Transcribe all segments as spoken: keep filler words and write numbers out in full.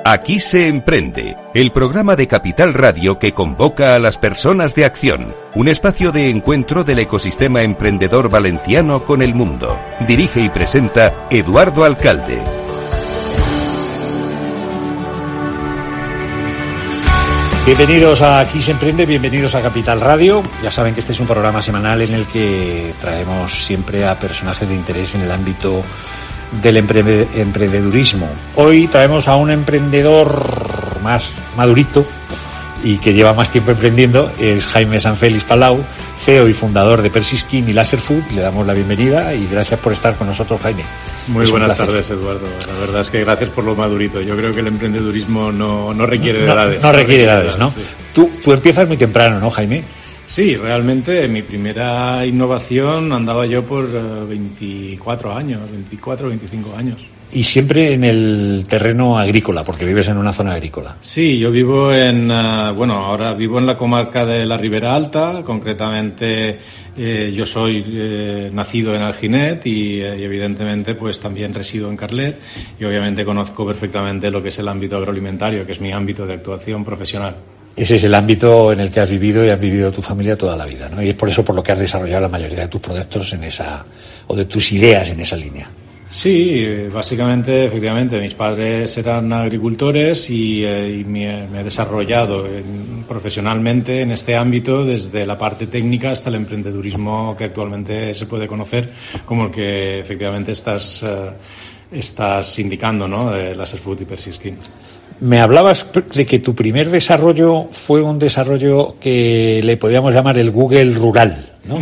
Aquí se emprende, el programa de Capital Radio que convoca a las personas de acción, un espacio de encuentro del ecosistema emprendedor valenciano con el mundo. Dirige y presenta Eduardo Alcalde. Bienvenidos a Aquí se emprende, bienvenidos a Capital Radio. Ya saben que este es un programa semanal en el que traemos siempre a personajes de interés en el ámbito del empre- emprendedurismo. Hoy traemos a un emprendedor más madurito y que lleva más tiempo emprendiendo, es Jaime Sanfélix Palau, C E O y fundador de Persiskin y Laser Food. Le damos la bienvenida y gracias por estar con nosotros, Jaime. Muy es buenas tardes, Eduardo. La verdad es que gracias por lo madurito. Yo creo que el emprendedurismo no, no requiere de no, edades. No, no requiere de edades, ¿no? Sí. Tú, tú empiezas muy temprano, ¿no, Jaime? Sí, realmente mi primera innovación andaba yo por uh, veinticuatro años, veinticuatro, veinticinco años. Y siempre en el terreno agrícola, porque vives en una zona agrícola. Sí, yo vivo en, uh, bueno, ahora vivo en la comarca de la Ribera Alta, concretamente eh, yo soy eh, nacido en Alginet y, eh, y evidentemente pues también resido en Carlet y obviamente conozco perfectamente lo que es el ámbito agroalimentario, que es mi ámbito de actuación profesional. Ese es el ámbito en el que has vivido y has vivido tu familia toda la vida, ¿no? Y es por eso por lo que has desarrollado la mayoría de tus proyectos en esa, o de tus ideas en esa línea. Sí, básicamente, efectivamente, mis padres eran agricultores y, eh, y me, me he desarrollado en, profesionalmente en este ámbito desde la parte técnica hasta el emprendedurismo que actualmente se puede conocer como el que efectivamente estás, eh, estás indicando, ¿no? De Laser Food y Persiskin. Me hablabas de que tu primer desarrollo fue un desarrollo que le podíamos llamar el Google rural, ¿no?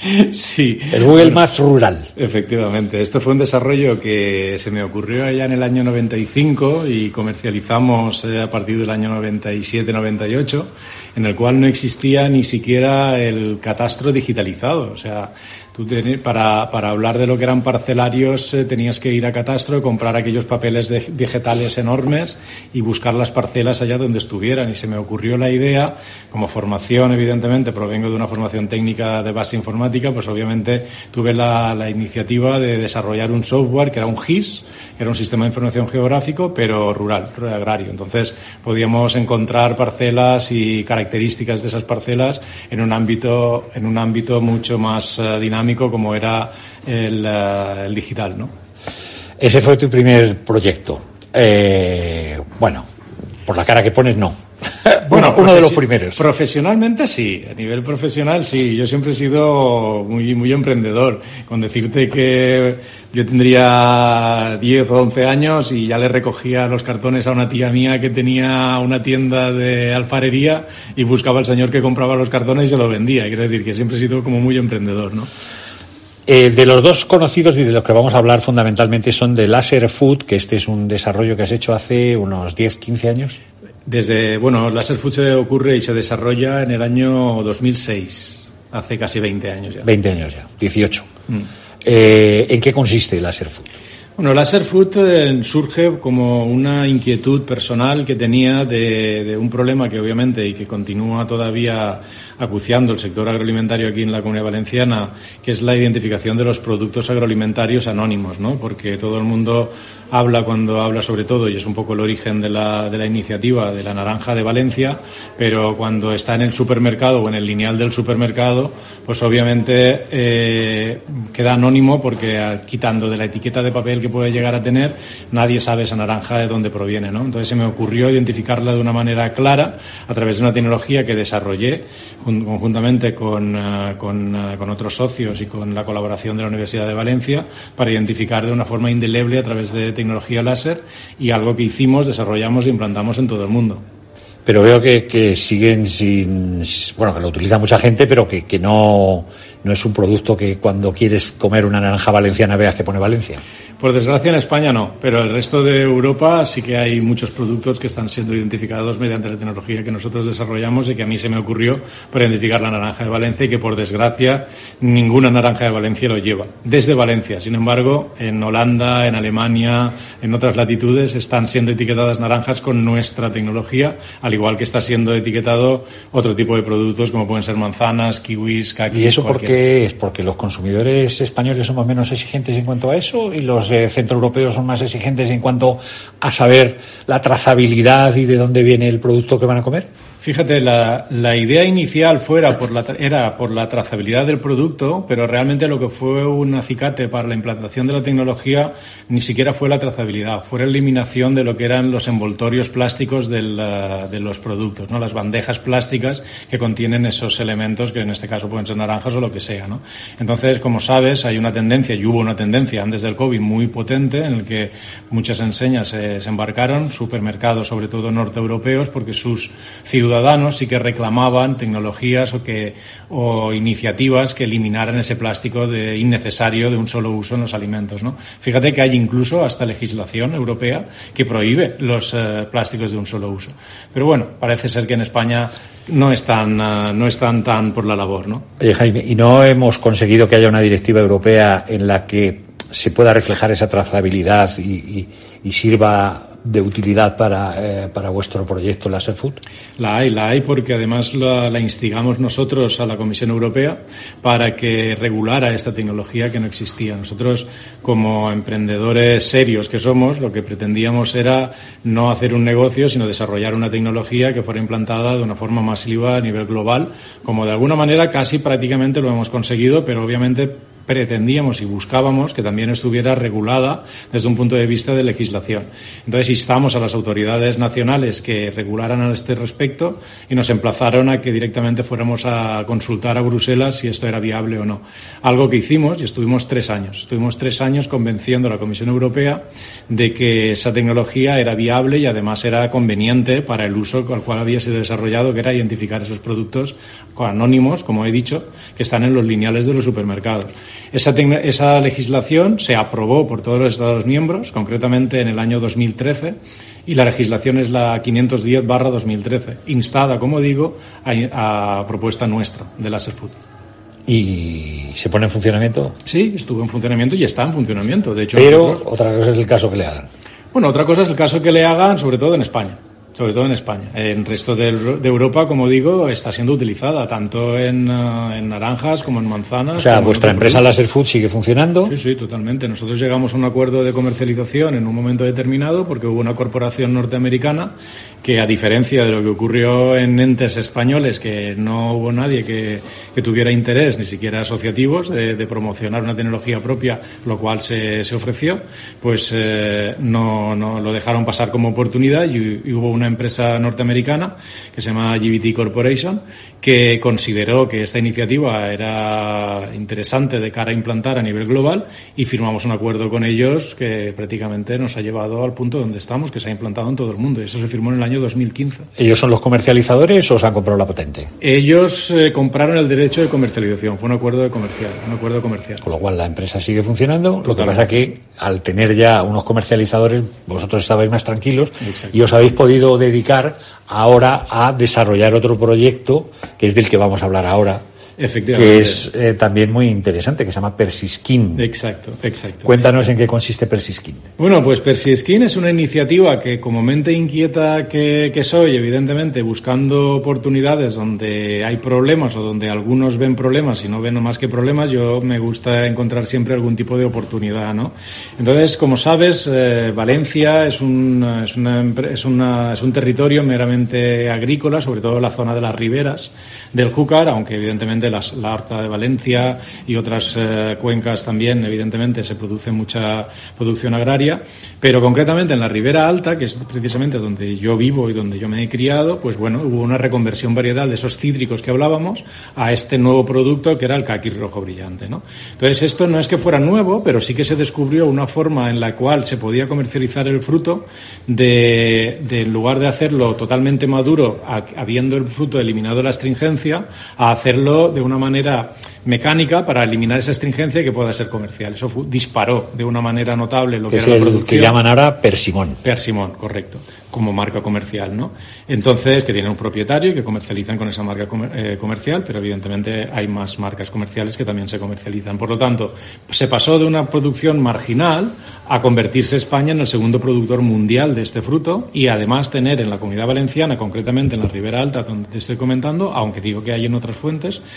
Sí. El Google bueno, Maps rural. Efectivamente. Esto fue un desarrollo que se me ocurrió allá en el año noventa y cinco y comercializamos a partir del año noventa y siete noventa y ocho, en el cual no existía ni siquiera el catastro digitalizado. O sea, tú ten, para, para hablar de lo que eran parcelarios eh, tenías que ir a catastro, comprar aquellos papeles de, vegetales enormes y buscar las parcelas allá donde estuvieran. Y se me ocurrió la idea, como formación, evidentemente, provengo de una formación técnica de base informática, pues obviamente tuve la, la iniciativa de desarrollar un software que era un G I S, que era un sistema de información geográfico, pero rural, agrario. Entonces podíamos encontrar parcelas y características de esas parcelas en un ámbito, en un ámbito mucho más uh, dinámico como era el, uh, el digital, ¿no? Ese fue tu primer proyecto. Eh, bueno, por la cara que pones, no. Bueno, uno, uno de los primeros. Profesionalmente sí, a nivel profesional sí. Yo siempre he sido muy, muy emprendedor. Con decirte que yo tendría diez o once años y ya le recogía los cartones a una tía mía que tenía una tienda de alfarería y buscaba al señor que compraba los cartones y se los vendía. Quiero decir que siempre he sido como muy emprendedor, ¿no? Eh, de los dos conocidos y de los que vamos a hablar fundamentalmente son de Laser Food, que este es un desarrollo que has hecho hace unos diez, quince años. Desde, bueno, Laser Food se ocurre y se desarrolla en el año dos mil seis, hace casi veinte años ya. veinte años ya, dieciocho. Mm. Eh, ¿En qué consiste Laser Food? Bueno, Laser Food eh, surge como una inquietud personal que tenía de, de un problema que obviamente y que continúa todavía acuciando el sector agroalimentario aquí en la Comunidad Valenciana, que es la identificación de los productos agroalimentarios anónimos, ¿no? Porque todo el mundo habla cuando habla sobre todo, y es un poco el origen de la, de la iniciativa, de la naranja de Valencia, pero cuando está en el supermercado o en el lineal del supermercado, pues obviamente eh, queda anónimo porque quitando de la etiqueta de papel que puede llegar a tener, nadie sabe esa naranja de dónde proviene, ¿no? Entonces se me ocurrió identificarla de una manera clara a través de una tecnología que desarrollé conjuntamente con, uh, con, uh, con otros socios y con la colaboración de la Universidad de Valencia para identificar de una forma indeleble a través de tecnología láser, y algo que hicimos, desarrollamos e implantamos en todo el mundo. Pero veo que, que siguen sin... Bueno, que lo utiliza mucha gente, pero que, que no, no es un producto que cuando quieres comer una naranja valenciana veas que pone Valencia. Por desgracia en España no, pero el resto de Europa sí que hay muchos productos que están siendo identificados mediante la tecnología que nosotros desarrollamos y que a mí se me ocurrió para identificar la naranja de Valencia, y que por desgracia ninguna naranja de Valencia lo lleva, desde Valencia. Sin embargo, en Holanda, en Alemania, en otras latitudes están siendo etiquetadas naranjas con nuestra tecnología, al igual que está siendo etiquetado otro tipo de productos como pueden ser manzanas, kiwis, kakis. ¿Y eso por qué es? ¿Porque los consumidores españoles son más o menos exigentes en cuanto a eso y los productos eh, centroeuropeos son más exigentes en cuanto a saber la trazabilidad y de dónde viene el producto que van a comer? Fíjate, la, la idea inicial fuera por la, era por la trazabilidad del producto, pero realmente lo que fue un acicate para la implantación de la tecnología ni siquiera fue la trazabilidad, fue la eliminación de lo que eran los envoltorios plásticos del, de los productos, ¿no? Las bandejas plásticas que contienen esos elementos que en este caso pueden ser naranjas o lo que sea, ¿no? Entonces, como sabes, hay una tendencia, y hubo una tendencia antes del COVID muy potente en el que muchas enseñas se, se embarcaron, supermercados sobre todo norteeuropeos, porque sus ciudadanos ciudadanos sí que reclamaban tecnologías o que o iniciativas que eliminaran ese plástico de innecesario de un solo uso en los alimentos, ¿no? Fíjate que hay incluso hasta legislación europea que prohíbe los eh, plásticos de un solo uso. Pero bueno, parece ser que en España no están uh, no están tan por la labor, ¿no? Oye, Jaime, ¿y no hemos conseguido que haya una directiva europea en la que se pueda reflejar esa trazabilidad y, y, y sirva de utilidad para, eh, para vuestro proyecto Laser Food? La hay, la hay porque además la, la instigamos nosotros a la Comisión Europea para que regulara esta tecnología que no existía. Nosotros, como emprendedores serios que somos, lo que pretendíamos era no hacer un negocio, sino desarrollar una tecnología que fuera implantada de una forma masiva a nivel global, como de alguna manera casi prácticamente lo hemos conseguido, pero obviamente pretendíamos y buscábamos que también estuviera regulada desde un punto de vista de legislación. Entonces instamos a las autoridades nacionales que regularan a este respecto y nos emplazaron a que directamente fuéramos a consultar a Bruselas si esto era viable o no. Algo que hicimos y estuvimos tres años. Estuvimos tres años convenciendo a la Comisión Europea de que esa tecnología era viable y además era conveniente para el uso al cual había sido desarrollado, que era identificar esos productos anónimos, como he dicho, que están en los lineales de los supermercados. Esa, esa legislación se aprobó por todos los Estados miembros, concretamente en el año dos mil trece, y la legislación es la quinientos diez barra dos mil trece, instada, como digo, a, a propuesta nuestra de Laser Food. ¿Y se pone en funcionamiento? Sí, estuvo en funcionamiento y está en funcionamiento. De hecho, pero nosotros... otra cosa es el caso que le hagan. Bueno, otra cosa es el caso que le hagan, sobre todo en España. Sobre todo en España. En el resto de, de Europa, como digo, está siendo utilizada tanto en, uh, en naranjas como en manzanas. O sea, vuestra empresa Laser Food sigue funcionando. Sí, sí, totalmente. Nosotros llegamos a un acuerdo de comercialización en un momento determinado porque hubo una corporación norteamericana que, a diferencia de lo que ocurrió en entes españoles, que no hubo nadie que, que tuviera interés, ni siquiera asociativos, de, de promocionar una tecnología propia, lo cual se, se ofreció, pues eh, no, no lo dejaron pasar como oportunidad y, y hubo una empresa norteamericana que se llama G B T Corporation que consideró que esta iniciativa era interesante de cara a implantar a nivel global y firmamos un acuerdo con ellos que prácticamente nos ha llevado al punto donde estamos, que se ha implantado en todo el mundo, y eso se firmó en el año dos mil quince. ¿Ellos son los comercializadores o os han comprado la patente? Ellos eh, compraron el derecho de comercialización, fue un acuerdo de comercial, un acuerdo comercial. Con lo cual la empresa sigue funcionando. Totalmente. Lo que pasa que al tener ya unos comercializadores vosotros estabais más tranquilos. Exacto. Y os habéis podido dedicar ahora a desarrollar otro proyecto que es del que vamos a hablar ahora. Efectivamente. Que es eh, también muy interesante, que se llama Persiskin. Exacto, exacto. Cuéntanos en qué consiste Persiskin. Bueno, pues Persiskin es una iniciativa que, como mente inquieta que, que soy, evidentemente, buscando oportunidades donde hay problemas o donde algunos ven problemas y no ven más que problemas, yo me gusta encontrar siempre algún tipo de oportunidad, ¿no? Entonces, como sabes, eh, Valencia es un, es, una, es, una, es un territorio meramente agrícola, sobre todo la zona de las riberas del Júcar, aunque evidentemente las, la Horta de Valencia y otras eh, cuencas también, evidentemente, se produce mucha producción agraria, pero concretamente en la Ribera Alta, que es precisamente donde yo vivo y donde yo me he criado, pues bueno, hubo una reconversión variedad de esos cítricos que hablábamos a este nuevo producto que era el caqui rojo brillante, ¿no? Entonces, esto no es que fuera nuevo, pero sí que se descubrió una forma en la cual se podía comercializar el fruto de, de en lugar de hacerlo totalmente maduro, a, habiendo el fruto eliminado la astringencia, a hacerlo de una manera mecánica para eliminar esa astringencia y que pueda ser comercial. Eso fue, disparó de una manera notable lo que, que era es la el producción. Que llaman ahora Persimón. Persimón, correcto, como marca comercial, ¿no? Entonces, que tiene un propietario y que comercializan con esa marca comer, eh, comercial, pero evidentemente hay más marcas comerciales que también se comercializan. Por lo tanto, se pasó de una producción marginal a convertirse España en el segundo productor mundial de este fruto y además tener en la Comunidad Valenciana, concretamente en la Ribera Alta, donde te estoy comentando, aunque digo que hay en otras fuentes,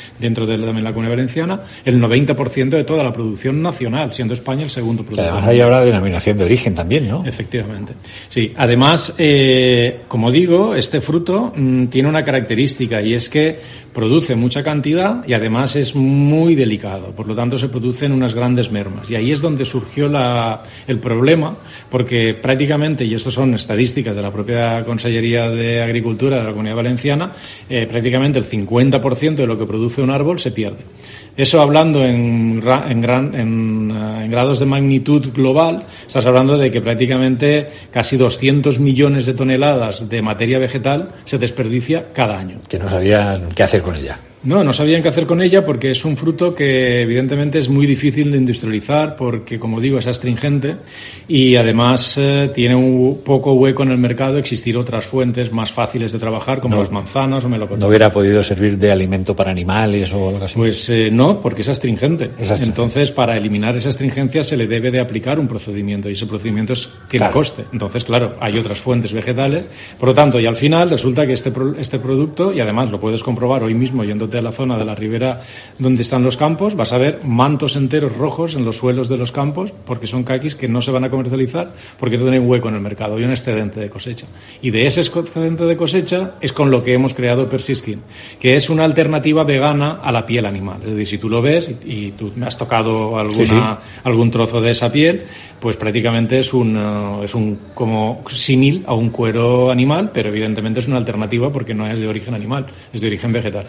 dentro de también la Comunidad Valenciana, el noventa por ciento de toda la producción nacional, siendo España el segundo productor. Que además hay ahora denominación de origen también, ¿no? Efectivamente. Sí, además, eh, como digo, este fruto mmm, tiene una característica y es que produce mucha cantidad y además es muy delicado, por lo tanto se producen unas grandes mermas y ahí es donde surgió la, el problema, porque prácticamente, y esto son estadísticas de la propia Consellería de Agricultura de la Comunidad Valenciana, eh, prácticamente el cincuenta por ciento de lo que produce un árbol se pierde. Eso hablando en, en, gran, en, en grados de magnitud global, estás hablando de que prácticamente casi doscientos millones de toneladas de materia vegetal se desperdicia cada año. Que no sabían qué hacer con ella. No, no sabían qué hacer con ella porque es un fruto que evidentemente es muy difícil de industrializar porque, como digo, es astringente y además eh, tiene un poco hueco en el mercado existir otras fuentes más fáciles de trabajar como no, las manzanas o melocotones. ¿No hubiera podido servir de alimento para animales o algo así? Pues eh, no, porque es astringente. es astringente. Entonces, para eliminar esa astringencia se le debe de aplicar un procedimiento y ese procedimiento es, tiene claro. coste. Entonces, claro, hay otras fuentes vegetales. Por lo tanto, y al final resulta que este, este producto, y además lo puedes comprobar hoy mismo yendo a la zona de la ribera donde están los campos, vas a ver mantos enteros rojos en los suelos de los campos porque son caquis que no se van a comercializar porque no tienen hueco en el mercado y un excedente de cosecha. Y de ese excedente de cosecha es con lo que hemos creado Persiskin, que es una alternativa vegana a la piel animal. Es decir, si tú lo ves y, y tú me has tocado alguna, sí, sí. algún trozo de esa piel, pues prácticamente es un, uh, es un como símil a un cuero animal, pero evidentemente es una alternativa porque no es de origen animal, es de origen vegetal.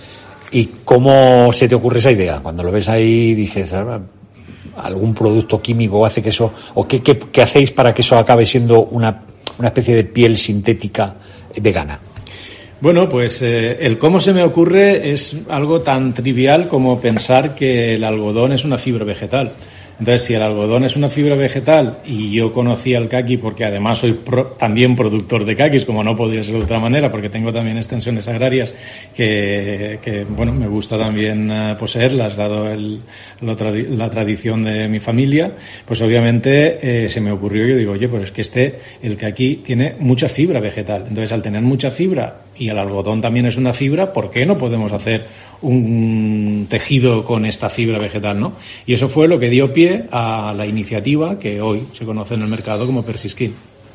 ¿Y cómo se te ocurre esa idea? Cuando lo ves ahí dices, ¿algún producto químico hace que eso, o qué, qué, qué hacéis para que eso acabe siendo una, una especie de piel sintética vegana? Bueno, pues eh, el cómo se me ocurre es algo tan trivial como pensar que el algodón es una fibra vegetal. Entonces, si el algodón es una fibra vegetal y yo conocí al caqui porque además soy pro, también productor de caquis, como no podría ser de otra manera, porque tengo también extensiones agrarias que, que bueno, me gusta también uh, poseerlas, dado el, la, tradi- la tradición de mi familia, pues obviamente eh, se me ocurrió, yo digo, oye, pues es que este, el caqui tiene mucha fibra vegetal. Entonces, al tener mucha fibra y el algodón también es una fibra, ¿por qué no podemos hacer un tejido con esta fibra vegetal, ¿no? Y eso fue lo que dio pie a la iniciativa que hoy se conoce en el mercado como Persiskin.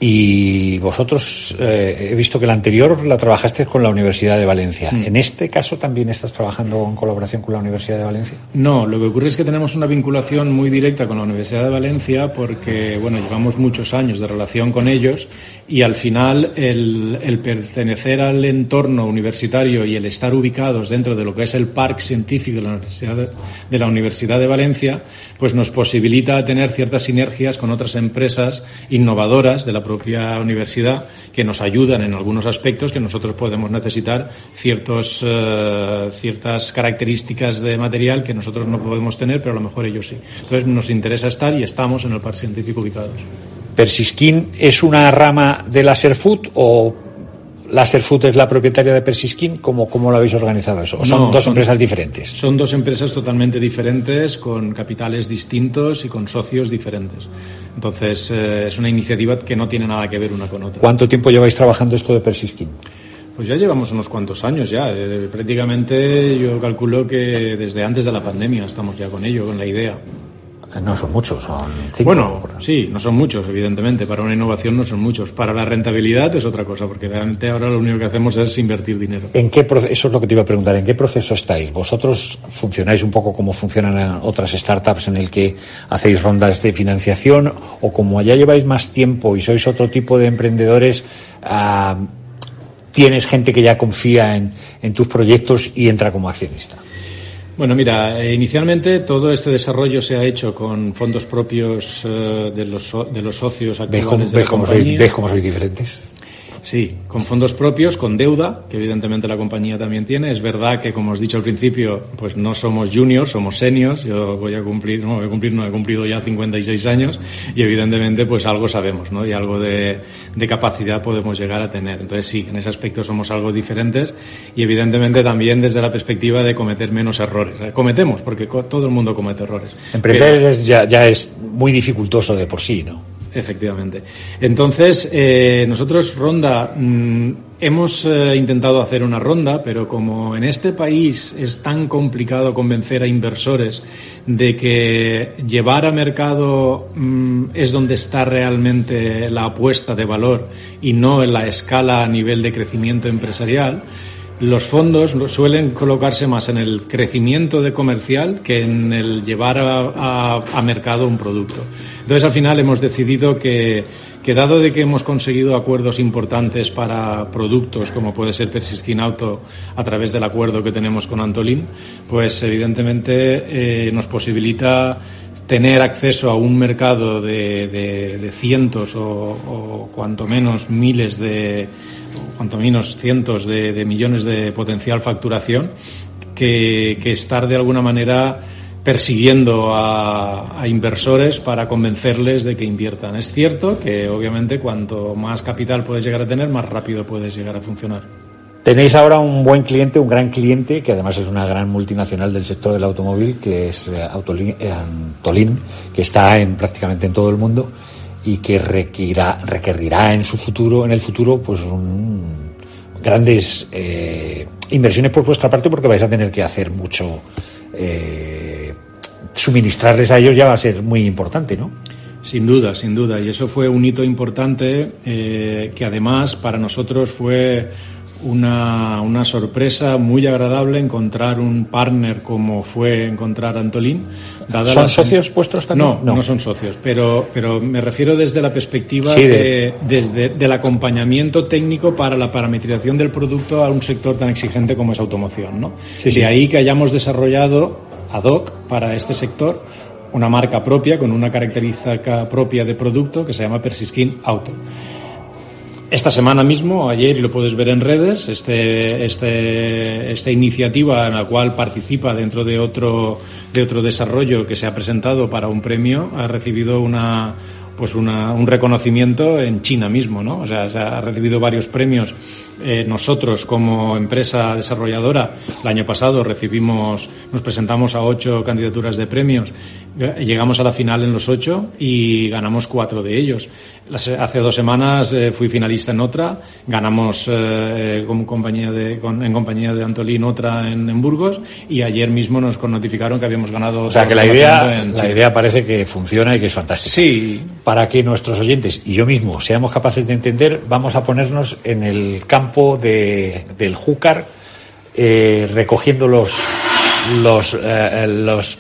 Y vosotros, eh, he visto que la anterior la trabajaste con la Universidad de Valencia. Mm. ¿En este caso también estás trabajando en colaboración con la Universidad de Valencia? No, lo que ocurre es que tenemos una vinculación muy directa con la Universidad de Valencia porque, bueno, llevamos muchos años de relación con ellos y al final el, el pertenecer al entorno universitario y el estar ubicados dentro de lo que es el parque científico de la Universidad de, de la Universidad de Valencia, pues nos posibilita tener ciertas sinergias con otras empresas innovadoras de la propia universidad que nos ayudan en algunos aspectos que nosotros podemos necesitar ciertos uh, ciertas características de material que nosotros no podemos tener, pero a lo mejor ellos sí. Entonces nos interesa estar y estamos en el parque científico ubicados. ¿Persiskin es una rama de Laserfood o Laserfood es la propietaria de Persiskin? ¿Cómo, cómo lo habéis organizado eso? ¿O son no, dos son, empresas diferentes? Son dos empresas totalmente diferentes, con capitales distintos y con socios diferentes. Entonces, eh, es una iniciativa que no tiene nada que ver una con otra. ¿Cuánto tiempo lleváis trabajando esto de Persiskin? Pues ya llevamos unos cuantos años ya. Eh, prácticamente yo calculo que desde antes de la pandemia estamos ya con ello, con la idea. No son muchos, son cinco. Bueno, sí, no son muchos, evidentemente. Para una innovación no son muchos. Para la rentabilidad es otra cosa, porque realmente ahora lo único que hacemos es invertir dinero. ¿En qué proceso, eso es lo que te iba a preguntar, ¿en qué proceso estáis? ¿Vosotros funcionáis un poco como funcionan otras startups en el que hacéis rondas de financiación? ¿O como ya lleváis más tiempo y sois otro tipo de emprendedores, uh, tienes gente que ya confía en, en tus proyectos y entra como accionista? Bueno, mira, eh, inicialmente todo este desarrollo se ha hecho con fondos propios eh, de los so- de los socios actuales de la compañía. ¿Ves cómo sois diferentes? Sí, con fondos propios, con deuda, que evidentemente la compañía también tiene. Es verdad que, como os he dicho al principio, pues no somos juniors, somos seniors. Yo voy a cumplir, no voy a cumplir, no he cumplido ya cincuenta y seis años y evidentemente pues algo sabemos, ¿no? Y algo de, de capacidad podemos llegar a tener. Entonces sí, en ese aspecto somos algo diferentes y evidentemente también desde la perspectiva de cometer menos errores. Cometemos, porque todo el mundo comete errores. Emprender Pero, es ya, ya es muy dificultoso de por sí, ¿no? Efectivamente. Entonces, eh, nosotros Ronda, mmm, hemos eh, intentado hacer una ronda, pero como en este país es tan complicado convencer a inversores de que llevar a mercado mmm, es donde está realmente la apuesta de valor y no en la escala a nivel de crecimiento empresarial, los fondos suelen colocarse más en el crecimiento de comercial que en el llevar a, a, a mercado un producto. Entonces, al final hemos decidido que, que dado de que hemos conseguido acuerdos importantes para productos como puede ser Persiskin Auto a través del acuerdo que tenemos con Antolin, pues evidentemente eh, nos posibilita tener acceso a un mercado de, de, de cientos o, o cuanto menos miles de cuanto menos cientos de, de millones de potencial facturación que, que estar de alguna manera persiguiendo a, a inversores para convencerles de que inviertan. Es cierto que obviamente cuanto más capital puedes llegar a tener, más rápido puedes llegar a funcionar. Tenéis ahora un buen cliente, un gran cliente, que además es una gran multinacional del sector del automóvil, que es Autolin, eh, Antolin, que está en prácticamente en todo el mundo y que requerirá, requerirá en su futuro, en el futuro, pues un, grandes eh, inversiones por vuestra parte, porque vais a tener que hacer mucho, eh, suministrarles a ellos ya va a ser muy importante, ¿no? Sin duda, sin duda, y eso fue un hito importante eh, que además para nosotros fue Una, una sorpresa muy agradable encontrar un partner como fue encontrar Antolin. Dada ¿Son la... socios vuestros también? No, no, no son socios, pero, pero me refiero desde la perspectiva sí, de... De, desde, del acompañamiento técnico para la parametrización del producto a un sector tan exigente como es automoción, ¿no? Sí, de sí. ahí que hayamos desarrollado ad hoc para este sector una marca propia con una característica propia de producto que se llama Persiskin Auto. Esta semana mismo, ayer, y lo puedes ver en redes, este, este, esta iniciativa en la cual participa dentro de otro, de otro desarrollo que se ha presentado para un premio, ha recibido una, pues una, un reconocimiento en China mismo, ¿no? O sea, se ha recibido varios premios. Eh, nosotros, como empresa desarrolladora, el año pasado recibimos, nos presentamos a ocho candidaturas de premios. Llegamos a la final en los ocho y ganamos cuatro de ellos. Hace dos semanas eh, fui finalista en otra, ganamos eh, con compañía de, con, en compañía de Antolin otra en, en Burgos, y ayer mismo nos notificaron que habíamos ganado. O sea que la idea, en, la sí. idea parece que funciona y que es fantástica. Sí. Para que nuestros oyentes y yo mismo seamos capaces de entender, vamos a ponernos en el campo de, del Júcar, eh, recogiendo los los eh, los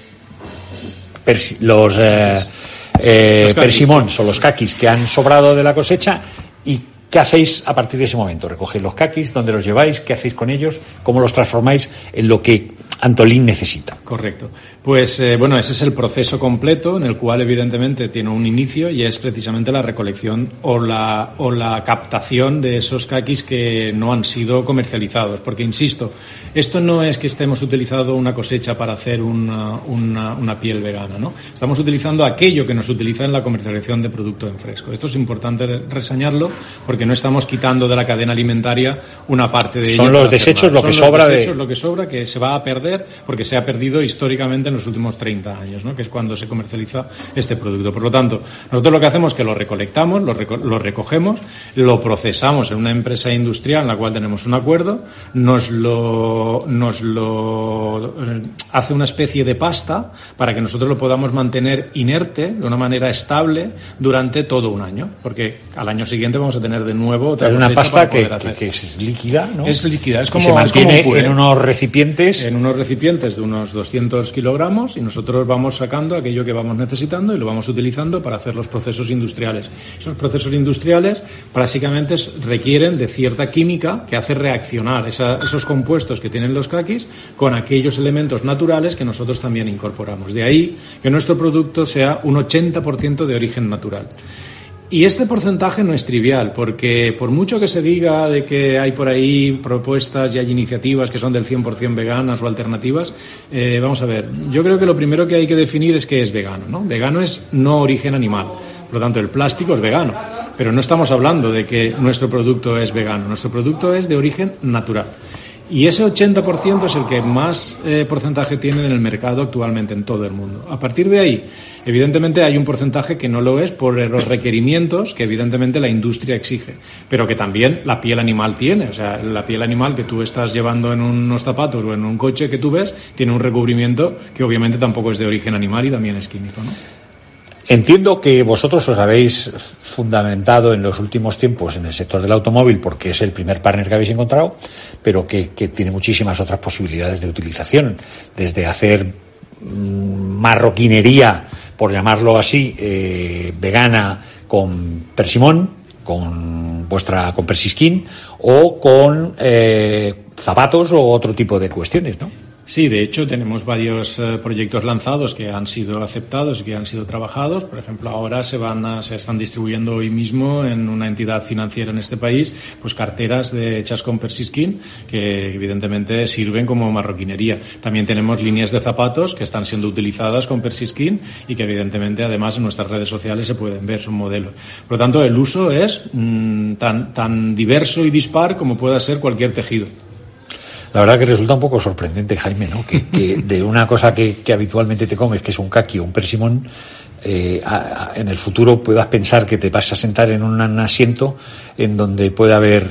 Persi, los, eh, eh, los persimons o los caquis que han sobrado de la cosecha, y ¿qué hacéis a partir de ese momento? ¿Recogéis los caquis? ¿Dónde los lleváis? ¿Qué hacéis con ellos? ¿Cómo los transformáis en lo que Antolin necesita? Correcto. Pues eh, bueno, ese es el proceso completo en el cual evidentemente tiene un inicio, y es precisamente la recolección o la, o la captación de esos caquis que no han sido comercializados. Porque, insisto, esto no es que estemos utilizando una cosecha para hacer una, una, una piel vegana, ¿no? Estamos utilizando aquello que nos utiliza en la comercialización de producto en fresco. Esto es importante reseñarlo porque no estamos quitando de la cadena alimentaria una parte de ella. Son los desechos lo que sobra de... Son los desechos lo que sobra, que se va a perder porque se ha perdido históricamente en los últimos treinta años, ¿no? Que es cuando se comercializa este producto. Por lo tanto, nosotros lo que hacemos es que lo recolectamos, lo, reco- lo recogemos, lo procesamos en una empresa industrial en la cual tenemos un acuerdo, nos lo nos lo eh, hace una especie de pasta para que nosotros lo podamos mantener inerte de una manera estable durante todo un año, porque al año siguiente vamos a tener de nuevo otra una pasta que, que, que es líquida, ¿no? Es líquida, es como, y se mantiene es como un en unos recipientes en unos recipientes de unos doscientos kilogramos, y nosotros vamos sacando aquello que vamos necesitando y lo vamos utilizando para hacer los procesos industriales. Esos procesos industriales básicamente requieren de cierta química que hace reaccionar esa, esos compuestos que tienen los caquis con aquellos elementos naturales que nosotros también incorporamos. De ahí que nuestro producto sea un ochenta por ciento de origen natural. Y este porcentaje no es trivial, porque por mucho que se diga de que hay por ahí propuestas y hay iniciativas que son del cien por ciento veganas o alternativas, eh, vamos a ver, yo creo que lo primero que hay que definir es qué es vegano, ¿no? Vegano es no origen animal. Por lo tanto, el plástico es vegano, pero no estamos hablando de que nuestro producto es vegano. Nuestro producto es de origen natural. Y ese ochenta por ciento es el que más eh, porcentaje tiene en el mercado actualmente en todo el mundo. A partir de ahí, evidentemente hay un porcentaje que no lo es por los requerimientos que evidentemente la industria exige, pero que también la piel animal tiene. O sea, la piel animal que tú estás llevando en unos zapatos o en un coche que tú ves tiene un recubrimiento que obviamente tampoco es de origen animal y también es químico, ¿no? Entiendo que vosotros os habéis fundamentado en los últimos tiempos en el sector del automóvil porque es el primer partner que habéis encontrado, pero que, que tiene muchísimas otras posibilidades de utilización, desde hacer mmm, marroquinería, por llamarlo así, eh, vegana con persimón, con vuestra con Persiskin, o con eh, zapatos o otro tipo de cuestiones, ¿no? Sí, de hecho tenemos varios eh, proyectos lanzados que han sido aceptados y que han sido trabajados. Por ejemplo, ahora se van a, se están distribuyendo hoy mismo en una entidad financiera en este país, pues carteras de, hechas con Persiskin que evidentemente sirven como marroquinería. También tenemos líneas de zapatos que están siendo utilizadas con Persiskin y que evidentemente además en nuestras redes sociales se pueden ver, son modelos. Por lo tanto, el uso es mmm, tan, tan diverso y dispar como pueda ser cualquier tejido. La verdad que resulta un poco sorprendente, Jaime, ¿no? Que, que de una cosa que, que habitualmente te comes, que es un caqui o un persimón, eh, a, a, en el futuro puedas pensar que te vas a sentar en un asiento en donde pueda haber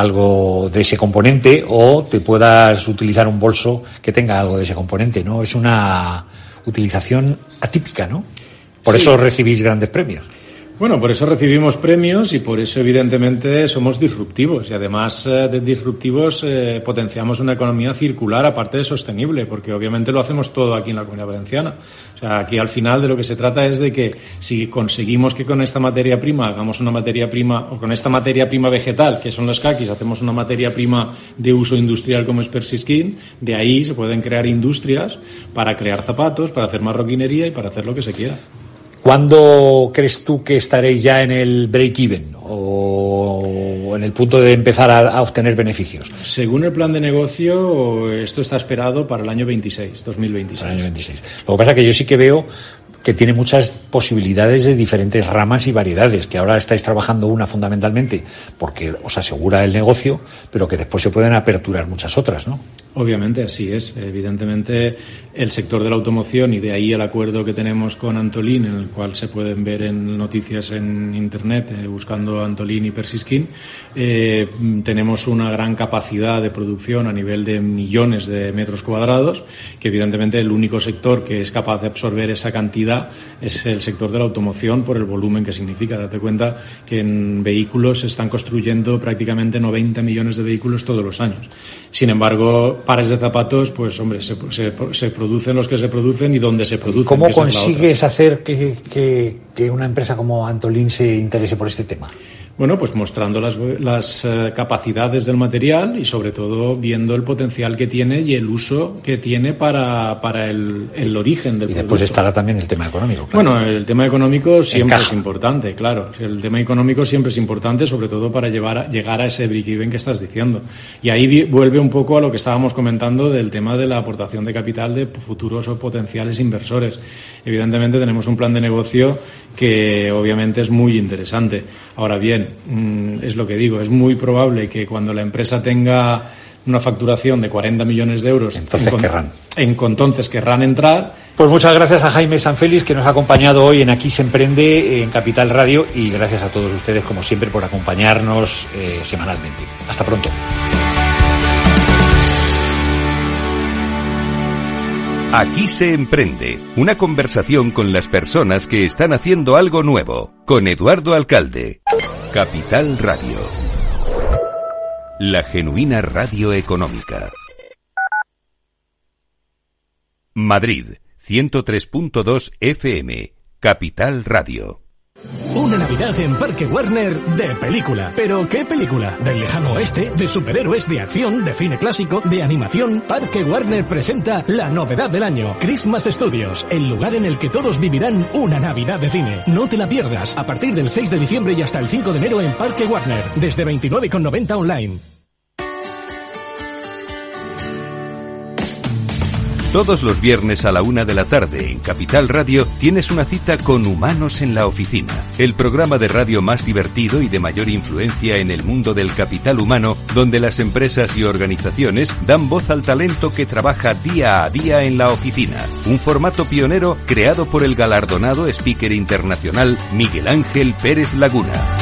algo de ese componente o te puedas utilizar un bolso que tenga algo de ese componente, ¿no? Es una utilización atípica, ¿no? Por sí. Eso recibís grandes premios. Bueno, por eso recibimos premios y por eso evidentemente somos disruptivos y además eh, de disruptivos eh, potenciamos una economía circular aparte de sostenible, porque obviamente lo hacemos todo aquí en la Comunidad Valenciana. O sea, aquí al final de lo que se trata es de que si conseguimos que con esta materia prima hagamos una materia prima, o con esta materia prima vegetal, que son los caquis, hacemos una materia prima de uso industrial como es Persiskin, de ahí se pueden crear industrias para crear zapatos, para hacer marroquinería y para hacer lo que se quiera. ¿Cuándo crees tú que estaréis ya en el break-even o en el punto de empezar a, a obtener beneficios? Según el plan de negocio, esto está esperado para el año veintiséis, dos mil veintiséis. Para el año veintiséis. Lo que pasa es que yo sí que veo que tiene muchas posibilidades de diferentes ramas y variedades, que ahora estáis trabajando una fundamentalmente porque os asegura el negocio, pero que después se pueden aperturar muchas otras, ¿no? Obviamente, así es. Evidentemente, el sector de la automoción, y de ahí el acuerdo que tenemos con Antolin, en el cual se pueden ver en noticias en Internet, eh, buscando Antolin y Persiskin, eh, tenemos una gran capacidad de producción a nivel de millones de metros cuadrados, que evidentemente el único sector que es capaz de absorber esa cantidad es el sector de la automoción por el volumen que significa. Date cuenta que en vehículos se están construyendo prácticamente noventa millones de vehículos todos los años. Sin embargo, pares de zapatos, pues hombre, se, se, se producen los que se producen y donde se producen. ¿Cómo consigues hacer que, que, que una empresa como Antolin se interese por este tema? Bueno, pues mostrando las, las uh, capacidades del material y sobre todo viendo el potencial que tiene y el uso que tiene para, para el, el origen del producto. Y después estará también el tema económico. Claro. Bueno, el tema económico siempre es importante, claro. El tema económico siempre es importante, sobre todo para llevar a, llegar a ese break-even que estás diciendo. Y ahí vi, vuelve un poco a lo que estábamos comentando del tema de la aportación de capital de futuros o potenciales inversores. Evidentemente tenemos un plan de negocio que obviamente es muy interesante. Ahora bien, es lo que digo, es muy probable que cuando la empresa tenga una facturación de cuarenta millones de euros, entonces en, querrán. En, entonces querrán entrar. Pues muchas gracias a Jaime Sanfélix, que nos ha acompañado hoy en Aquí se emprende en Capital Radio, y gracias a todos ustedes, como siempre, por acompañarnos eh, semanalmente. Hasta pronto. Aquí se emprende, una conversación con las personas que están haciendo algo nuevo, con Eduardo Alcalde. Capital Radio. La genuina radio económica. Madrid, ciento tres punto dos F M, Capital Radio. Una Navidad en Parque Warner de película. ¿Pero qué película? ¿Del lejano oeste? ¿De superhéroes? ¿De acción? ¿De cine clásico? ¿De animación? Parque Warner presenta la novedad del año, Christmas Studios, el lugar en el que todos vivirán una Navidad de cine. No te la pierdas, a partir del seis de diciembre y hasta el cinco de enero en Parque Warner, desde veintinueve con noventa online. Todos los viernes a la una de la tarde en Capital Radio tienes una cita con Humanos en la Oficina, el programa de radio más divertido y de mayor influencia en el mundo del capital humano, donde las empresas y organizaciones dan voz al talento que trabaja día a día en la oficina. Un formato pionero creado por el galardonado speaker internacional Miguel Ángel Pérez Laguna.